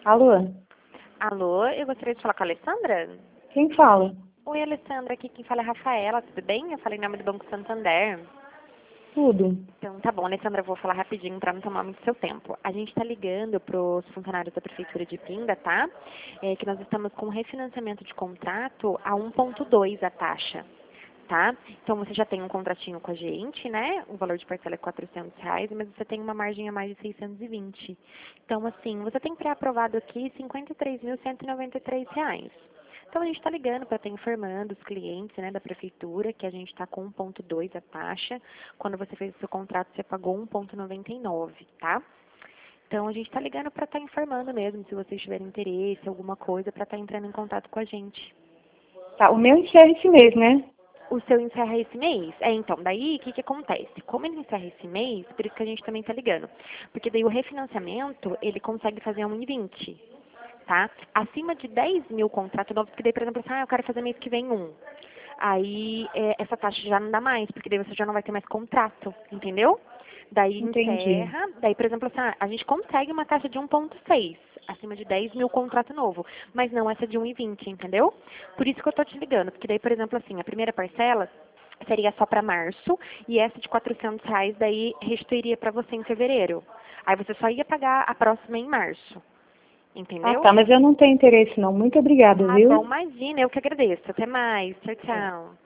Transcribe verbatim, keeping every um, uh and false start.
Alô? Alô, eu gostaria de falar com a Alessandra? Quem fala? Oi, Alessandra, aqui quem fala é a Rafaela, tudo bem? Eu falei em nome do Banco Santander. Tudo. Então, tá bom, Alessandra, eu vou falar rapidinho para não tomar muito seu tempo. A gente está ligando para os funcionários da Prefeitura de Pinda, tá? É que nós estamos com refinanciamento de contrato a um ponto dois a taxa, tá? Então, você já tem um contratinho com a gente, né? O valor de parcela é quatrocentos reais, mas você tem uma margem a mais de seiscentos e vinte. Então, assim, você tem pré-aprovado aqui cinquenta e três mil cento e noventa e três reais. Então, a gente está ligando para estar informando os clientes, né, da prefeitura que a gente está com um ponto dois a taxa. Quando você fez o seu contrato, você pagou um ponto noventa e nove, tá? Então, a gente está ligando para estar informando mesmo, se vocês tiverem interesse, alguma coisa, para estar entrando em contato com a gente. Tá, o meu encerra esse mês, né? O seu encerra esse mês? É, então, daí o que, que acontece? Como ele encerra esse mês, por isso que a gente também está ligando. Porque daí o refinanciamento, ele consegue fazer a um e vinte, tá? Acima de dez mil contratos novos, que daí, por exemplo, assim, ah, eu quero fazer mês que vem um. Aí é, essa taxa já não dá mais, porque daí você já não vai ter mais contrato, entendeu? Daí Entendi. encerra, daí, por exemplo, assim, ah, a gente consegue uma taxa de um ponto seis, acima de dez mil contrato novo, mas não essa de um e vinte, entendeu? Por isso que eu tô te ligando, porque daí, por exemplo, assim, a primeira parcela seria só para março, e essa de quatrocentos reais daí restituiria para você em fevereiro. Aí você só ia pagar a próxima em março, Ah, entendeu? tá, mas eu não tenho interesse não. Muito obrigada, Tá bom, viu? imagina, eu que agradeço. Até mais. Tchau, Tchau. tchau.